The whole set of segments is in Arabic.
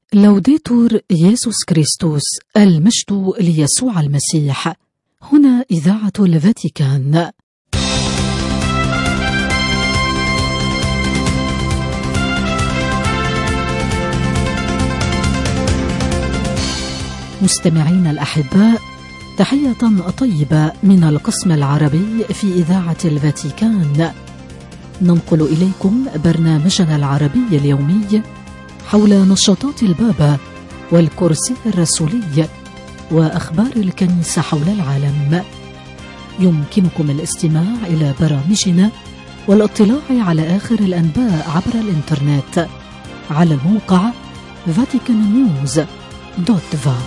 لوديتور يسوع كريستوس، المجد ليسوع المسيح. هنا إذاعة الفاتيكان. مستمعين الأحباء، تحية طيبة من القسم العربي في إذاعة الفاتيكان. ننقل إليكم برنامجنا العربي اليومي حول نشاطات البابا والكرسي الرسولي وأخبار الكنيسة حول العالم. يمكنكم الاستماع إلى برامجنا والاطلاع على آخر الأنباء عبر الإنترنت على الموقع vaticannews.va.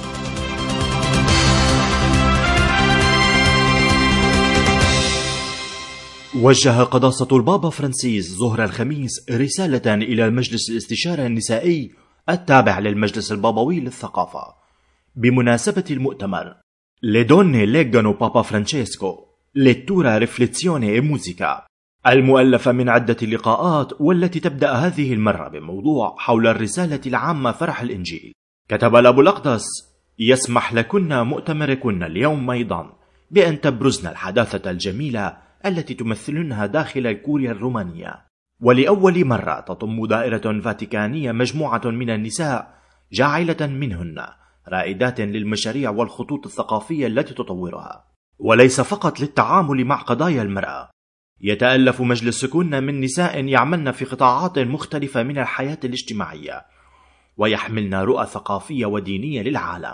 وجه قداسة البابا فرانسيس ظهر الخميس رسالة إلى مجلس الاستشارة النسائي التابع للمجلس البابوي للثقافة بمناسبة المؤتمر Le donne leggano Papa Francesco lettura riflessione e musica، المؤلفة من عدة لقاءات، والتي تبدأ هذه المرة بموضوع حول الرسالة العامة فرح الإنجيل. كتب الأب الأقدس: يسمح لكن مؤتمركن اليوم أيضا بأن تبرزن الحداثة الجميلة التي تمثلنها داخل الكوريا الرومانية. ولأول مرة تضم دائرة فاتيكانية مجموعة من النساء، جاعلة منهن رائدات للمشاريع والخطوط الثقافية التي تطورها، وليس فقط للتعامل مع قضايا المرأة. يتألف مجلسكن من نساء يعملن في قطاعات مختلفة من الحياة الاجتماعية، ويحملن رؤى ثقافية ودينية للعالم،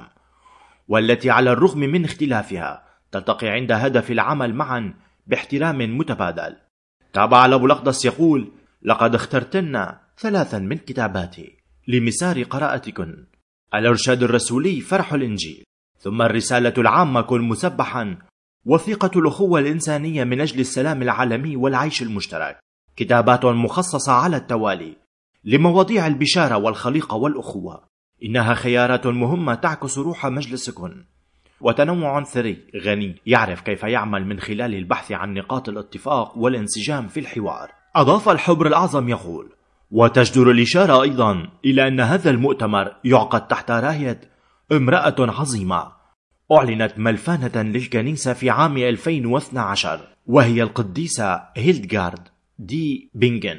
والتي على الرغم من اختلافها تلتقي عند هدف العمل معا باحترام متبادل. تابع الأب الأقدس يقول: لقد اخترتن 3 من كتاباتي لمسار قراءتكن: الإرشاد الرسولي فرح الإنجيل، ثم الرسالة العامة كن مسبحا، وثيقة الأخوة الإنسانية من أجل السلام العالمي والعيش المشترك. كتابات مخصصة على التوالي لمواضيع البشارة والخليقة والأخوة. إنها خيارات مهمة تعكس روح مجلسكن، وتنوع ثري غني يعرف كيف يعمل من خلال البحث عن نقاط الاتفاق والانسجام في الحوار. أضاف الحبر الأعظم يقول: وتجدر الإشارة أيضا إلى أن هذا المؤتمر يعقد تحت راية امرأة عظيمة أعلنت ملفانة للكنيسة في عام 2012، وهي القديسة هيلدغارد دي بينغن.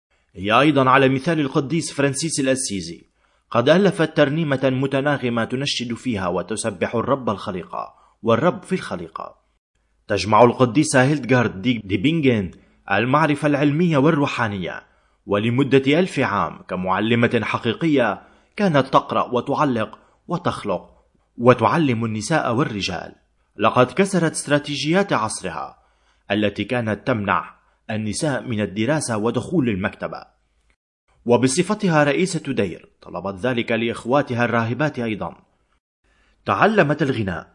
هي أيضا على مثال القديس فرانسيس الأسيزي قد ألفت ترنيمة متناغمة تنشد فيها وتسبح الرب الخليقة والرب في الخليقة. تجمع القديسة هيلدغارد دي بينغن المعرفة العلمية والروحانية، ولمدة 1000 عام كمعلمة حقيقية كانت تقرأ وتعلق وتخلق وتعلم النساء والرجال. لقد كسرت استراتيجيات عصرها التي كانت تمنع النساء من الدراسة ودخول المكتبة، وبصفتها رئيسة دير طلبت ذلك لإخواتها الراهبات أيضا. تعلمت الغناء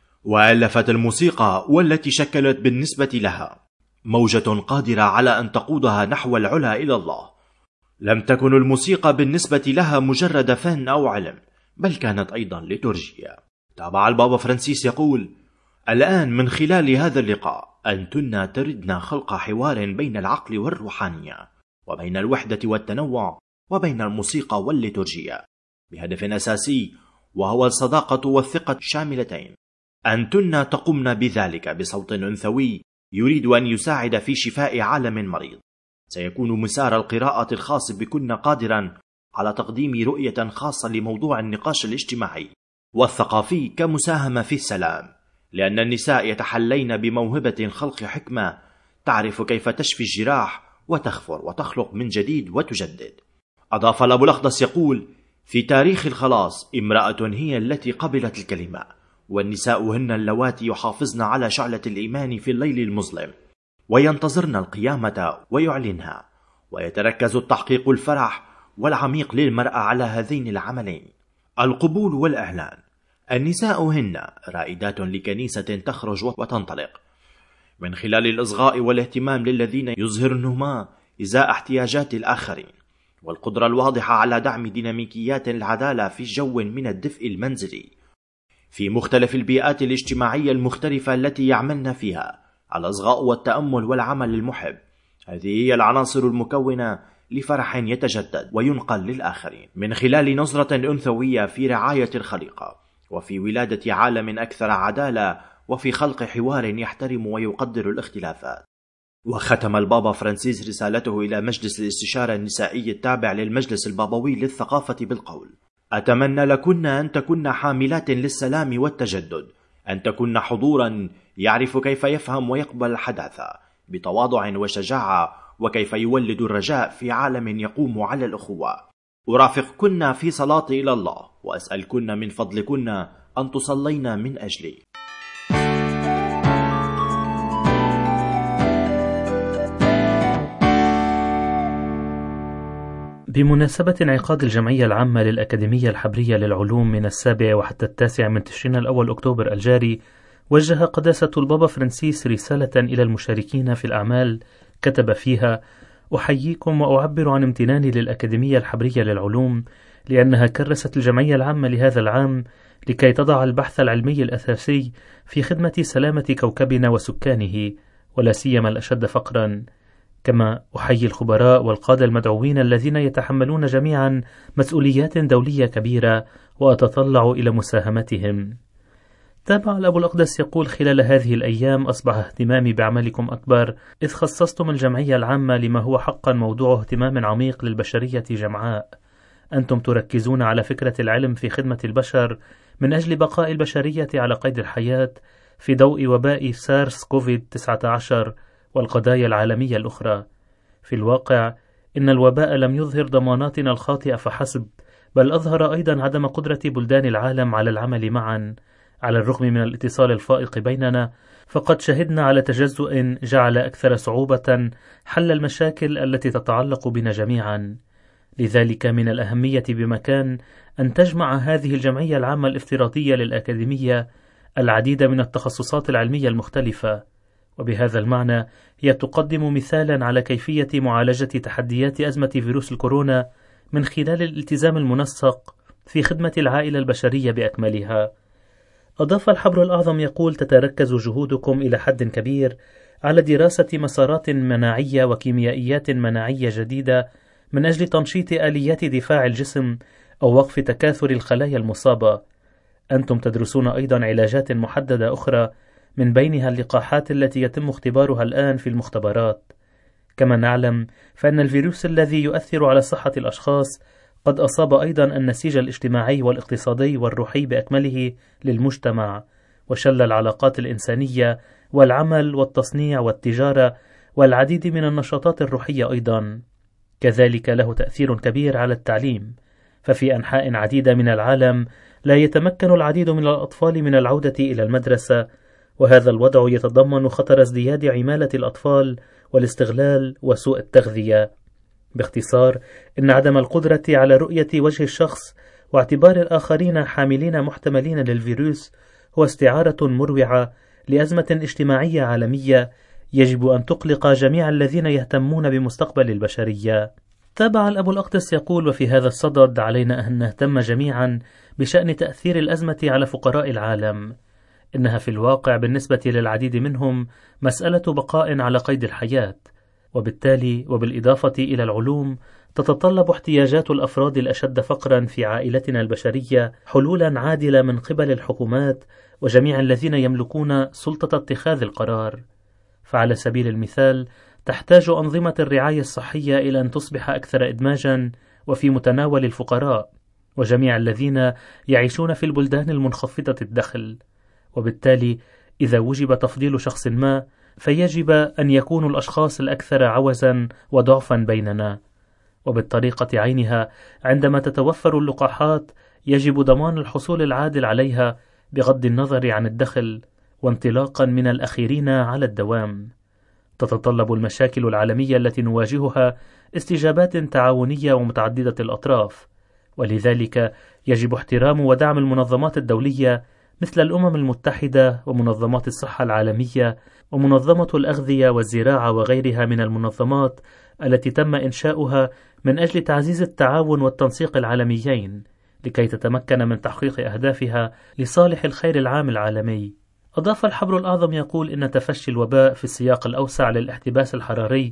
وألفت الموسيقى، والتي شكلت بالنسبة لها موجة قادرة على أن تقودها نحو العلا إلى الله. لم تكن الموسيقى بالنسبة لها مجرد فن أو علم، بل كانت أيضا ليتورجيا. تابع البابا فرانسيس يقول: الآن من خلال هذا اللقاء أنتن تردن خلق حوار بين العقل والروحانية، وبين الوحدة والتنوع، وبين الموسيقى والليتورجيا، بهدف أساسي وهو الصداقة والثقة الشاملتين. أنتن تقمن بذلك بصوت أنثوي يريد أن يساعد في شفاء عالم مريض. سيكون مسار القراءة الخاص بكن قادرا على تقديم رؤية خاصة لموضوع النقاش الاجتماعي والثقافي كمساهمة في السلام، لأن النساء يتحلين بموهبة خلق حكمة تعرف كيف تشفي الجراح وتغفر وتخلق من جديد وتجدد. أضاف الأب الأقدس يقول: في تاريخ الخلاص امرأة هي التي قبلت الكلمة، والنساء هن اللواتي يحافظن على شعلة الإيمان في الليل المظلم، وينتظرن القيامة ويعلنها. ويتركز التحقيق الفرح والعميق للمرأة على هذين العملين: القبول والإعلان. النساء هن رائدات لكنيسة تخرج وتنطلق من خلال الإصغاء والاهتمام للذين يظهرنهما إزاء احتياجات الآخرين، والقدرة الواضحة على دعم ديناميكيات العدالة في جو من الدفء المنزلي في مختلف البيئات الاجتماعية المختلفة التي يعملن فيها. الإصغاء والتأمل والعمل المحب، هذه هي العناصر المكونة لفرح يتجدد وينقل للآخرين من خلال نظرة أنثوية في رعاية الخليقة، وفي ولادة عالم أكثر عدالة، وفي خلق حوار يحترم ويقدر الاختلافات. وختم البابا فرانسيس رسالته إلى مجلس الاستشارة النسائي التابع للمجلس البابوي للثقافة بالقول: أتمنى لكن أن تكن حاملات للسلام والتجدد، أن تكن حضورا يعرف كيف يفهم ويقبل الحداثة بتواضع وشجاعة، وكيف يولد الرجاء في عالم يقوم على الأخوة. أرافقكن في صلاتي إلى الله، وأسألكن من فضلكن أن تصلين من أجلي. بمناسبة انعقاد الجمعية العامة للأكاديمية الحبرية للعلوم من 7 وحتى 9 من تشرين الأول أكتوبر الجاري، وجه قداسة البابا فرانسيس رسالة إلى المشاركين في الأعمال كتب فيها: أحييكم وأعبر عن امتناني للأكاديمية الحبرية للعلوم لأنها كرست الجمعية العامة لهذا العام لكي تضع البحث العلمي الأساسي في خدمة سلامة كوكبنا وسكانه، ولا سيما الأشد فقرا. كما أحيي الخبراء والقادة المدعوين الذين يتحملون جميعا مسؤوليات دولية كبيرة، وأتطلع إلى مساهمتهم. تابع الأب الأقدس يقول: خلال هذه الأيام أصبح اهتمامي بعملكم أكبر، إذ خصصتم الجمعية العامة لما هو حقا موضوع اهتمام عميق للبشرية جمعاء. أنتم تركزون على فكرة العلم في خدمة البشر من أجل بقاء البشرية على قيد الحياة في ضوء وباء سارس كوفيد 19 والقضايا العالمية الأخرى. في الواقع إن الوباء لم يظهر ضماناتنا الخاطئة فحسب، بل أظهر أيضا عدم قدرة بلدان العالم على العمل معا. على الرغم من الاتصال الفائق بيننا، فقد شهدنا على تجزؤ جعل أكثر صعوبة حل المشاكل التي تتعلق بنا جميعا. لذلك من الأهمية بمكان أن تجمع هذه الجمعية العامة الافتراضية للأكاديمية العديد من التخصصات العلمية المختلفة، وبهذا المعنى هي تقدم مثالا على كيفية معالجة تحديات أزمة فيروس الكورونا من خلال الالتزام المنسق في خدمة العائلة البشرية بأكملها. أضاف الحبر الأعظم يقول: تتركز جهودكم إلى حد كبير على دراسة مسارات مناعية وكيميائيات مناعية جديدة من أجل تنشيط آليات دفاع الجسم أو وقف تكاثر الخلايا المصابة. أنتم تدرسون أيضا علاجات محددة أخرى، من بينها اللقاحات التي يتم اختبارها الآن في المختبرات. كما نعلم فإن الفيروس الذي يؤثر على صحة الأشخاص قد أصاب أيضا النسيج الاجتماعي والاقتصادي والروحي بأكمله للمجتمع، وشل العلاقات الإنسانية والعمل والتصنيع والتجارة والعديد من النشاطات الروحية أيضا. كذلك له تأثير كبير على التعليم، ففي أنحاء عديدة من العالم لا يتمكن العديد من الأطفال من العودة إلى المدرسة، وهذا الوضع يتضمن خطر ازدياد عمالة الأطفال والاستغلال وسوء التغذية. باختصار، إن عدم القدرة على رؤية وجه الشخص واعتبار الآخرين حاملين محتملين للفيروس هو استعارة مروعة لأزمة اجتماعية عالمية يجب أن تقلق جميع الذين يهتمون بمستقبل البشرية. تابع الأب الأقدس يقول: وفي هذا الصدد علينا أن نهتم جميعا بشأن تأثير الأزمة على فقراء العالم. إنها في الواقع بالنسبة للعديد منهم مسألة بقاء على قيد الحياة، وبالتالي وبالإضافة إلى العلوم تتطلب احتياجات الأفراد الأشد فقرا في عائلتنا البشرية حلولا عادلة من قبل الحكومات وجميع الذين يملكون سلطة اتخاذ القرار. فعلى سبيل المثال، تحتاج أنظمة الرعاية الصحية إلى أن تصبح أكثر إدماجا وفي متناول الفقراء وجميع الذين يعيشون في البلدان المنخفضة الدخل. وبالتالي إذا وجب تفضيل شخص ما، فيجب أن يكون الأشخاص الأكثر عوزا وضعفا بيننا. وبالطريقة عينها، عندما تتوفر اللقاحات يجب ضمان الحصول العادل عليها بغض النظر عن الدخل، وانطلاقا من الأخيرين على الدوام. تتطلب المشاكل العالمية التي نواجهها استجابات تعاونية ومتعددة الأطراف، ولذلك يجب احترام ودعم المنظمات الدولية مثل الأمم المتحدة ومنظمات الصحة العالمية ومنظمة الأغذية والزراعة وغيرها من المنظمات التي تم إنشاؤها من أجل تعزيز التعاون والتنسيق العالميين لكي تتمكن من تحقيق أهدافها لصالح الخير العام العالمي. أضاف الحبر الأعظم يقول إن تفشي الوباء في السياق الأوسع للاحتباس الحراري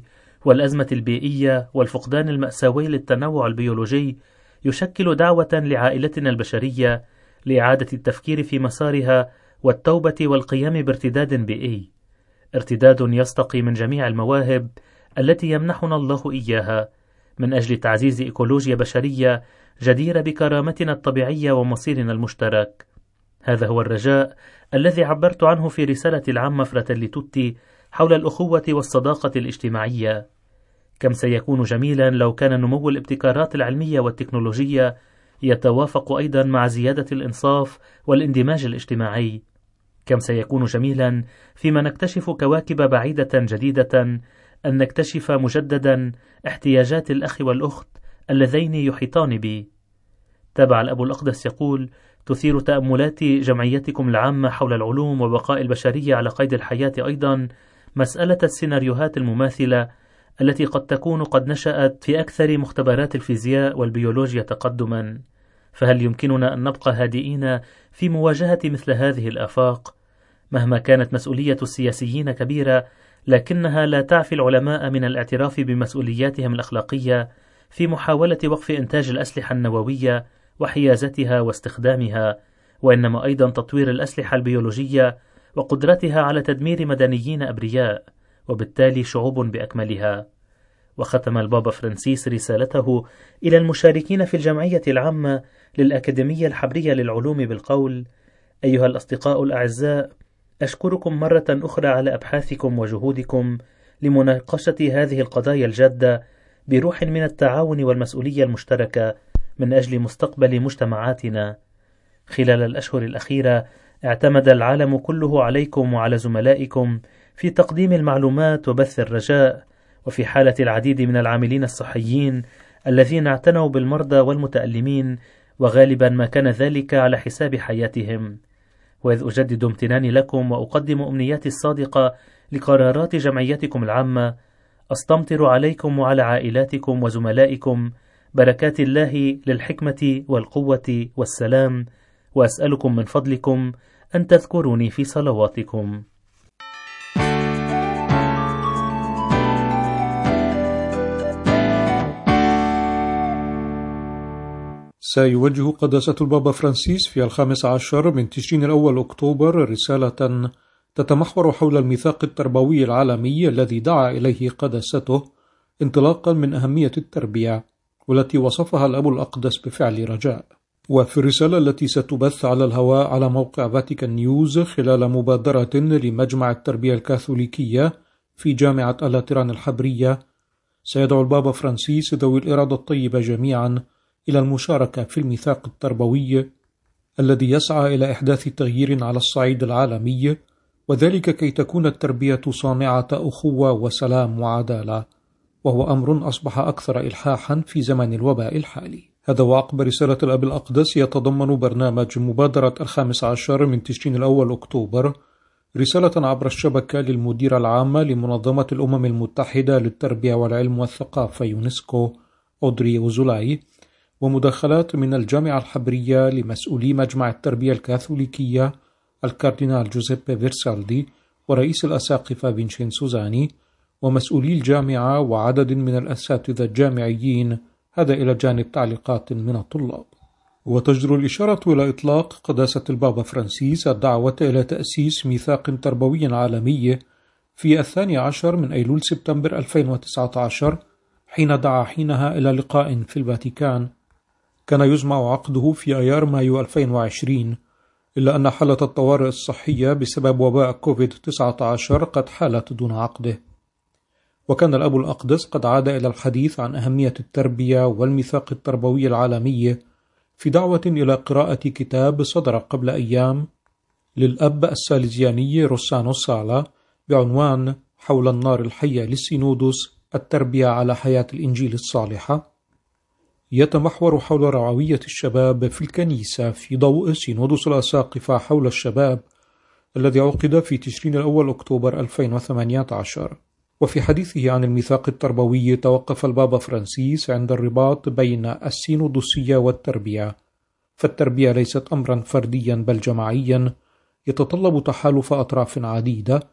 والأزمة البيئية والفقدان المأساوي للتنوع البيولوجي يشكل دعوة لعائلتنا البشرية لإعادة التفكير في مسارها والتوبة والقيام بارتداد بيئي، ارتداد يستقي من جميع المواهب التي يمنحنا الله إياها من أجل تعزيز إيكولوجيا بشرية جديرة بكرامتنا الطبيعية ومصيرنا المشترك. هذا هو الرجاء الذي عبرت عنه في رسالة العامة فراتيلي توتي حول الأخوة والصداقة الاجتماعية. كم سيكون جميلا لو كان نمو الابتكارات العلمية والتكنولوجية يتوافق أيضا مع زيادة الإنصاف والاندماج الاجتماعي. كم سيكون جميلا فيما نكتشف كواكب بعيدة جديدة أن نكتشف مجددا احتياجات الأخ والأخت اللذين يحيطان بي. تابع الأب الأقدس يقول: تثير تأملات جمعيتكم العامة حول العلوم وبقاء البشرية على قيد الحياة أيضا مسألة السيناريوهات المماثلة التي قد تكون قد نشأت في أكثر مختبرات الفيزياء والبيولوجيا تقدما. فهل يمكننا أن نبقى هادئين في مواجهة مثل هذه الآفاق؟ مهما كانت مسؤولية السياسيين كبيرة، لكنها لا تعفي العلماء من الاعتراف بمسؤولياتهم الأخلاقية في محاولة وقف إنتاج الأسلحة النووية وحيازتها واستخدامها، وإنما أيضا تطوير الأسلحة البيولوجية وقدرتها على تدمير مدنيين أبرياء وبالتالي شعوب بأكملها. وختم البابا فرانسيس رسالته إلى المشاركين في الجمعية العامة للأكاديمية الحبرية للعلوم بالقول: أيها الأصدقاء الأعزاء، أشكركم مرة أخرى على أبحاثكم وجهودكم لمناقشة هذه القضايا الجادة بروح من التعاون والمسؤولية المشتركة من أجل مستقبل مجتمعاتنا. خلال الأشهر الأخيرة اعتمد العالم كله عليكم وعلى زملائكم في تقديم المعلومات وبث الرجاء، وفي حالة العديد من العاملين الصحيين الذين اعتنوا بالمرضى والمتألمين، وغالبا ما كان ذلك على حساب حياتهم. وإذ أجدد امتناني لكم وأقدم أمنياتي الصادقة لقرارات جمعيتكم العامة، أستمطر عليكم وعلى عائلاتكم وزملائكم بركات الله للحكمة والقوة والسلام، وأسألكم من فضلكم أن تذكروني في صلواتكم. سيوجه قداسة البابا فرانسيس في 15 من تشرين الأول أكتوبر رسالة تتمحور حول الميثاق التربوي العالمي الذي دعا إليه قداسته انطلاقا من أهمية التربية، والتي وصفها الأب الأقدس بفعل رجاء. وفي الرسالة التي ستبث على الهواء على موقع فاتيكان نيوز خلال مبادرة لمجمع التربية الكاثوليكية في جامعة اللاتران الحبرية، سيدعو البابا فرانسيس ذوي الإرادة الطيبة جميعا إلى المشاركة في الميثاق التربوي الذي يسعى إلى إحداث تغيير على الصعيد العالمي، وذلك كي تكون التربية صانعة أخوة وسلام وعدالة، وهو أمر أصبح أكثر إلحاحا في زمن الوباء الحالي. هذا وعقب رسالة الأب الأقدس يتضمن برنامج مبادرة 15 من تشرين الأول أكتوبر رسالة عبر الشبكة للمديرة العامة لمنظمة الأمم المتحدة للتربية والعلم والثقافة يونسكو أودري وزولاي، ومداخلات من الجامعة الحبرية لمسؤولي مجمع التربية الكاثوليكية الكاردينال جوزيبي فيرسالدي ورئيس الأساقفة فينشينسو زاني ومسؤولي الجامعة وعدد من الأساتذة الجامعيين، هذا إلى جانب تعليقات من الطلاب. وتجدر الإشارة إلى إطلاق قداسة البابا فرانسيس الدعوة إلى تأسيس ميثاق تربوي عالمي في 12 من أيلول سبتمبر 2019، حين دعا حينها إلى لقاء في الفاتيكان كان يجمع عقده في أيار مايو 2020، إلا أن حالة الطوارئ الصحية بسبب وباء كوفيد-19 قد حالت دون عقده. وكان الأب الأقدس قد عاد إلى الحديث عن أهمية التربية والميثاق التربوي العالمي في دعوة إلى قراءة كتاب صدر قبل أيام للأب السالزياني روسانو سالا بعنوان حول النار الحية للسينودوس: التربية على حياة الإنجيل الصالحة، يتمحور حول رعوية الشباب في الكنيسة في ضوء سينودوس الأساقفة حول الشباب الذي عقد في تشرين الأول أكتوبر 2018. وفي حديثه عن الميثاق التربوي توقف البابا فرانسيس عند الرباط بين السينودوسية والتربية، فالتربية ليست أمرا فرديا بل جماعيا يتطلب تحالف أطراف عديدة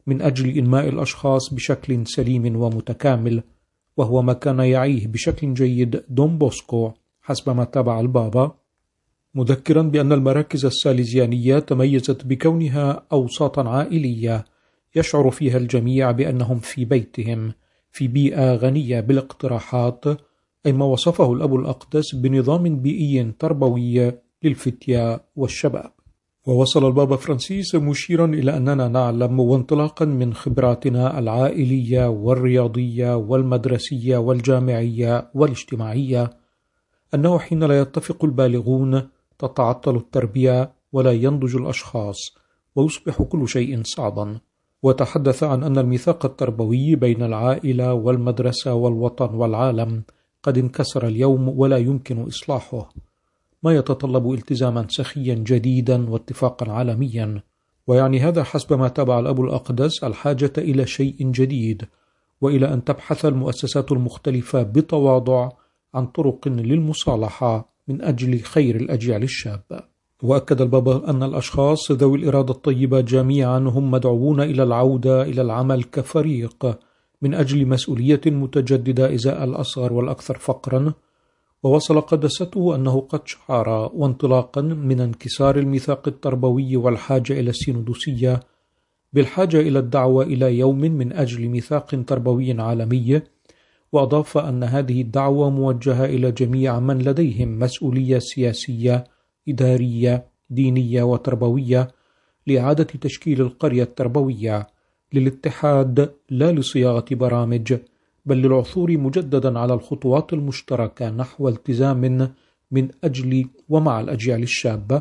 من أجل إنماء الأشخاص بشكل سليم ومتكامل، وهو ما كان يعيه بشكل جيد دون بوسكو حسب ما تابع البابا، مذكرا بأن المراكز الساليزيانية تميزت بكونها أوساطا عائلية يشعر فيها الجميع بأنهم في بيتهم في بيئة غنية بالاقتراحات، أي ما وصفه الأب الأقدس بنظام بيئي تربوي للفتية والشباب. ووصل البابا فرانسيس مشيرا إلى أننا نعلم وانطلاقا من خبراتنا العائلية والرياضية والمدرسية والجامعية والاجتماعية أنه حين لا يتفق البالغون تتعطل التربية ولا ينضج الأشخاص ويصبح كل شيء صعبا. وتحدث عن أن الميثاق التربوي بين العائلة والمدرسة والوطن والعالم قد انكسر اليوم ولا يمكن إصلاحه، ما يتطلب التزاما سخيا جديدا واتفاقا عالميا. ويعني هذا حسب ما تابع الأب الأقدس الحاجة إلى شيء جديد، وإلى أن تبحث المؤسسات المختلفة بتواضع عن طرق للمصالحة من أجل خير الأجيال الشابة. وأكد البابا أن الأشخاص ذوي الإرادة الطيبة جميعا هم مدعوون إلى العودة إلى العمل كفريق من أجل مسؤولية متجددة إزاء الأصغر والأكثر فقرا. ووصل قدسته أنه قد شعر وانطلاقا من انكسار الميثاق التربوي والحاجة إلى السينودوسية بالحاجة إلى الدعوة إلى يوم من أجل ميثاق تربوي عالمي. وأضاف أن هذه الدعوة موجهة إلى جميع من لديهم مسؤولية سياسية، إدارية، دينية وتربوية لإعادة تشكيل القرية التربوية للاتحاد لا لصياغة برامج، بل للعثور مجددا على الخطوات المشتركة نحو التزام من أجل ومع الأجيال الشابة،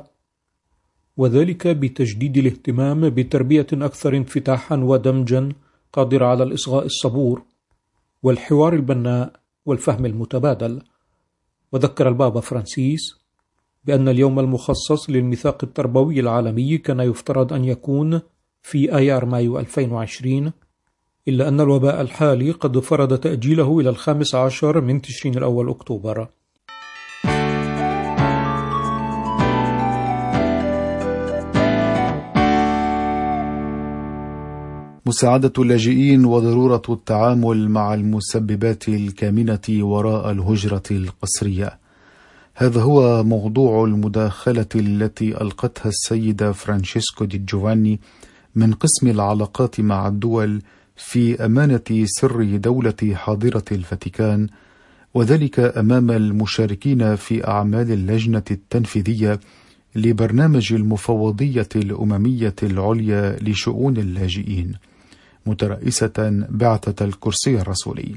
وذلك بتجديد الاهتمام بتربية أكثر انفتاحا ودمجا قادرة على الإصغاء الصبور والحوار البناء والفهم المتبادل. وذكر البابا فرانسيس بأن اليوم المخصص للميثاق التربوي العالمي كان يفترض أن يكون في آيار مايو 2020، إلا أن الوباء الحالي قد فرض تأجيله إلى 15 من تشرين الأول أكتوبر. مساعدة اللاجئين وضرورة التعامل مع المسببات الكامنة وراء الهجرة القسرية، هذا هو موضوع المداخلة التي ألقتها السيدة فرانشيسكو دي جوفاني من قسم العلاقات مع الدول في أمانة سر دولة حاضرة الفاتيكان، وذلك أمام المشاركين في أعمال اللجنة التنفيذية لبرنامج المفوضية الأممية العليا لشؤون اللاجئين، مترأسة بعثة الكرسي الرسولي.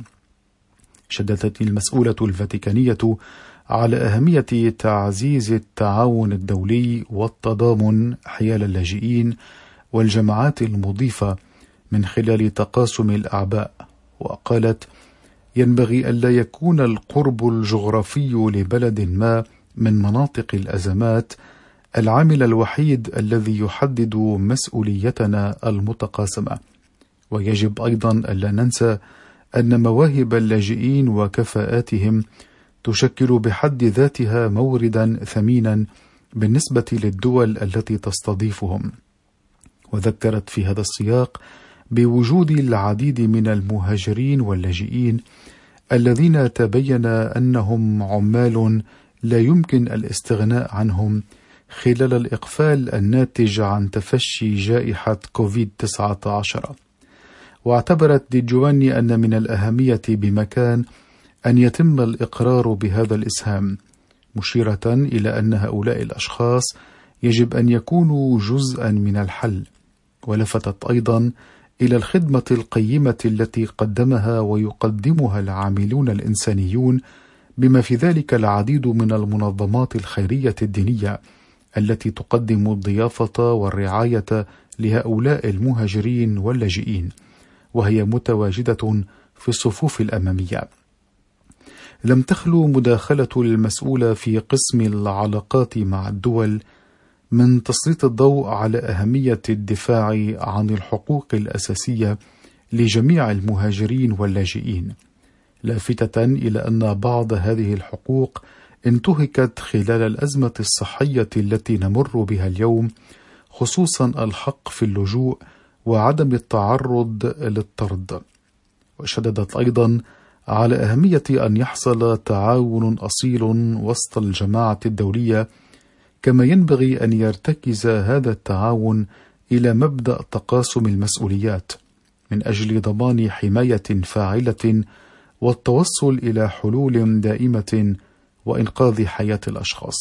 شددت المسؤولة الفاتيكانية على أهمية تعزيز التعاون الدولي والتضامن حيال اللاجئين والجماعات المضيفة من خلال تقاسم الأعباء، وقالت: ينبغي ألا يكون القرب الجغرافي لبلد ما من مناطق الأزمات العامل الوحيد الذي يحدد مسؤوليتنا المتقاسمة، ويجب أيضا ألا ننسى أن مواهب اللاجئين وكفاءاتهم تشكل بحد ذاتها موردا ثمينا بالنسبة للدول التي تستضيفهم. وذكرت في هذا السياق بوجود العديد من المهاجرين واللاجئين الذين تبين أنهم عمال لا يمكن الاستغناء عنهم خلال الإقفال الناتج عن تفشي جائحة كوفيد-19. واعتبرت دي جواني أن من الأهمية بمكان أن يتم الإقرار بهذا الإسهام، مشيرة إلى أن هؤلاء الأشخاص يجب أن يكونوا جزءا من الحل. ولفتت أيضا إلى الخدمة القيمة التي قدمها ويقدمها العاملون الإنسانيون، بما في ذلك العديد من المنظمات الخيرية الدينية التي تقدم الضيافة والرعاية لهؤلاء المهاجرين واللاجئين، وهي متواجدة في الصفوف الأمامية. لم تخلو مداخلة المسؤولة في قسم العلاقات مع الدول من تسليط الضوء على أهمية الدفاع عن الحقوق الأساسية لجميع المهاجرين واللاجئين، لافتة إلى أن بعض هذه الحقوق انتهكت خلال الأزمة الصحية التي نمر بها اليوم، خصوصا الحق في اللجوء وعدم التعرض للطرد. وشددت أيضا على أهمية أن يحصل تعاون أصيل وسط الجماعة الدولية، كما ينبغي أن يرتكز هذا التعاون إلى مبدأ تقاسم المسؤوليات من أجل ضمان حماية فاعلة والتوصل إلى حلول دائمة وإنقاذ حياة الأشخاص.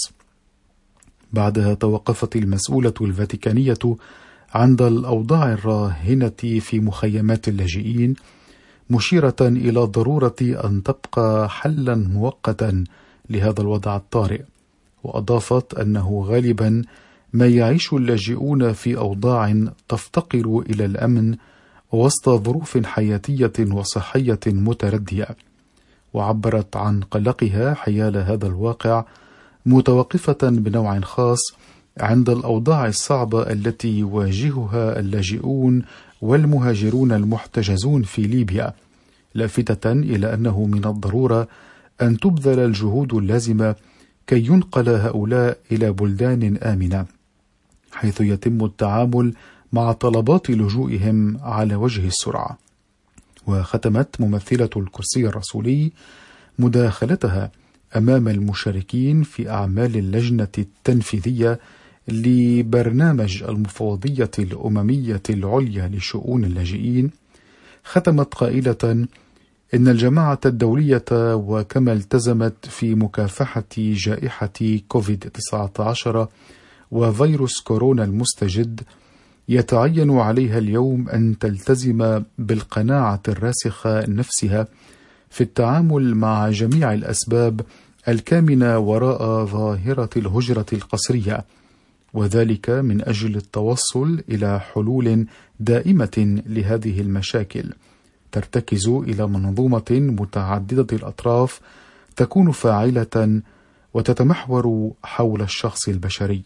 بعدها توقفت المسؤولة الفاتيكانية عند الأوضاع الراهنة في مخيمات اللاجئين، مشيرة إلى ضرورة أن تبقى حلا مؤقتا لهذا الوضع الطارئ، وأضافت أنه غالبا ما يعيش اللاجئون في أوضاع تفتقر إلى الأمن وسط ظروف حياتية وصحية متردية، وعبرت عن قلقها حيال هذا الواقع، متوقفة بنوع خاص عند الأوضاع الصعبة التي يواجهها اللاجئون والمهاجرون المحتجزون في ليبيا، لافتة إلى أنه من الضرورة أن تبذل الجهود اللازمة كي ينقل هؤلاء إلى بلدان آمنة، حيث يتم التعامل مع طلبات لجوئهم على وجه السرعة. وختمت ممثلة الكرسي الرسولي مداخلتها أمام المشاركين في أعمال اللجنة التنفيذية لبرنامج المفوضية الأممية العليا لشؤون اللاجئين، ختمت قائلة إن الجماعة الدولية وكما التزمت في مكافحة جائحة كوفيد-19 وفيروس كورونا المستجد، يتعين عليها اليوم أن تلتزم بالقناعة الراسخة نفسها في التعامل مع جميع الأسباب الكامنة وراء ظاهرة الهجرة القسرية، وذلك من أجل التوصل إلى حلول دائمة لهذه المشاكل ترتكز إلى منظومة متعددة الأطراف تكون فاعلة وتتمحور حول الشخص البشري.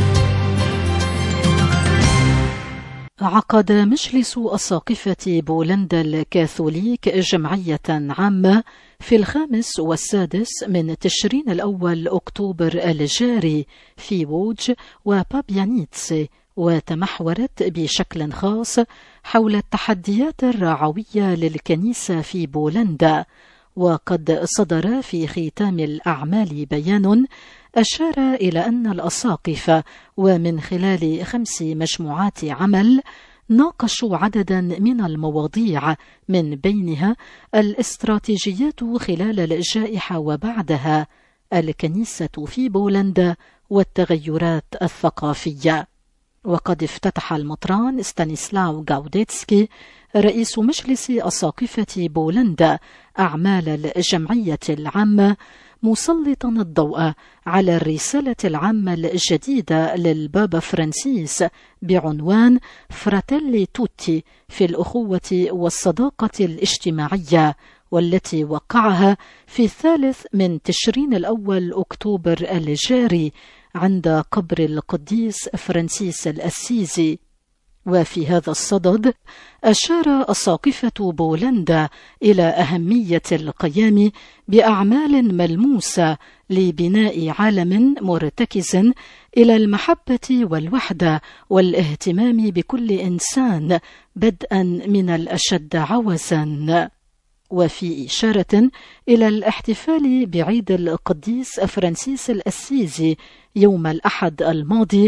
عقد مجلس أساقفة بولندا الكاثوليك جمعية عامة في 5 و6 من تشرين الأول أكتوبر الجاري في ووج وبابيانيتسي، وتمحورت بشكل خاص حول التحديات الرعوية للكنيسة في بولندا. وقد صدر في ختام الأعمال بيان أشار إلى أن الأساقفة ومن خلال 5 مجموعات عمل ناقشوا عددا من المواضيع، من بينها الاستراتيجيات خلال الجائحة وبعدها، الكنيسة في بولندا، والتغيرات الثقافية. وقد افتتح المطران ستانيسلاو غاوديتسكي رئيس مجلس أساقفة بولندا أعمال الجمعية العامة، مسلطا الضوء على الرسالة العامة الجديدة للبابا فرانسيس بعنوان فراتيلي توتي في الأخوة والصداقة الاجتماعية، والتي وقعها في 3 من تشرين الأول أكتوبر الجاري عند قبر القديس فرانسيس الأسيزي. وفي هذا الصدد أشار أساقفة بولندا إلى أهمية القيام بأعمال ملموسة لبناء عالم مرتكز إلى المحبة والوحدة والاهتمام بكل إنسان بدءا من الأشد عوزا. وفي إشارة إلى الاحتفال بعيد القديس فرانسيس الأسيزي يوم الأحد الماضي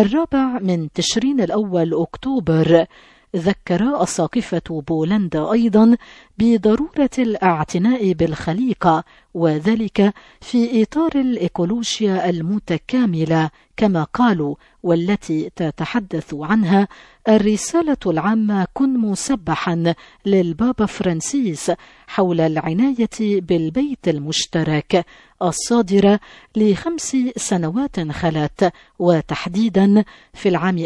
4 من تشرين الأول أكتوبر، ذكر أساقفة بولندا أيضا بضرورة الاعتناء بالخليقة، وذلك في إطار الإيكولوجيا المتكاملة كما قالوا، والتي تتحدث عنها الرسالة العامة كن مسبحا للبابا فرانسيس حول العناية بالبيت المشترك الصادرة ل5 سنوات خلت، وتحديدا في العام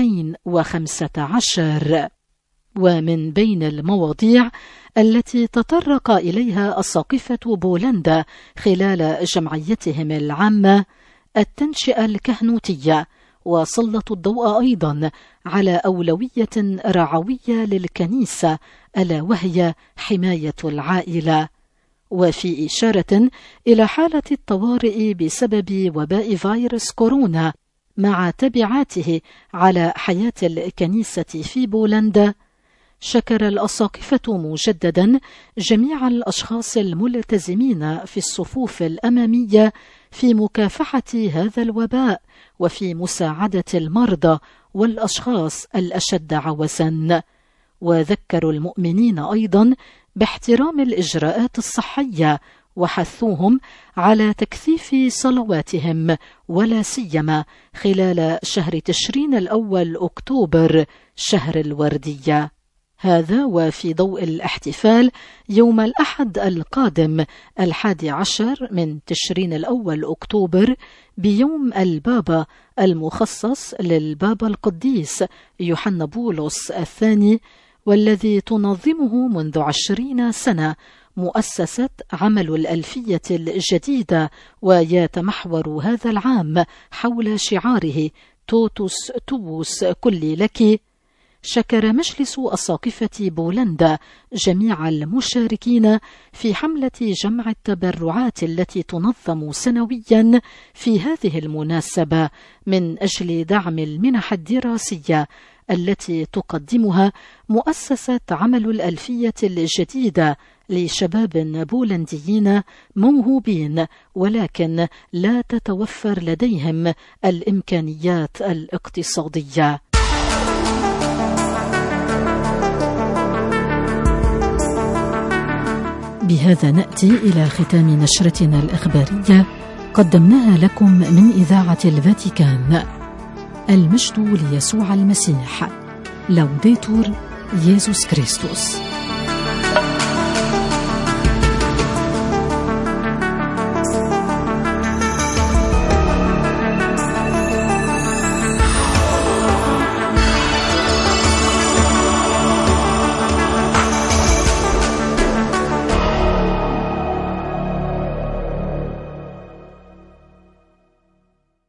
2015. ومن بين المواضيع التي تطرق إليها أساقفة بولندا خلال جمعيتهم العامة التنشئة الكهنوتية، وسلطوا الضوء أيضا على أولوية رعوية للكنيسة ألا وهي حماية العائلة. وفي إشارة إلى حالة الطوارئ بسبب وباء فيروس كورونا مع تبعاته على حياة الكنيسة في بولندا، شكر الأساقفة مجددا جميع الأشخاص الملتزمين في الصفوف الأمامية في مكافحة هذا الوباء وفي مساعدة المرضى والأشخاص الأشد عوزا، وذكروا المؤمنين أيضا باحترام الإجراءات الصحية وحثوهم على تكثيف صلواتهم ولا سيما خلال شهر تشرين الأول أكتوبر شهر الوردية. هذا وفي ضوء الاحتفال يوم الأحد القادم 11 من تشرين الأول أكتوبر بيوم البابا المخصص للبابا القديس يوحنا بولس الثاني، والذي تنظمه منذ 20 سنة مؤسسة عمل الألفية الجديدة، ويتمحور هذا العام حول شعاره توتوس توبوس كل لك. شكر مجلس أساقفة بولندا جميع المشاركين في حملة جمع التبرعات التي تنظم سنويا في هذه المناسبة من أجل دعم المنح الدراسية التي تقدمها مؤسسة عمل الألفية الجديدة لشباب بولنديين موهوبين ولكن لا تتوفر لديهم الإمكانيات الاقتصادية. بهذا نأتي إلى ختام نشرتنا الإخبارية قدمناها لكم من إذاعة الفاتيكان. المجد ليسوع المسيح. لوديتور يسوع كريستوس.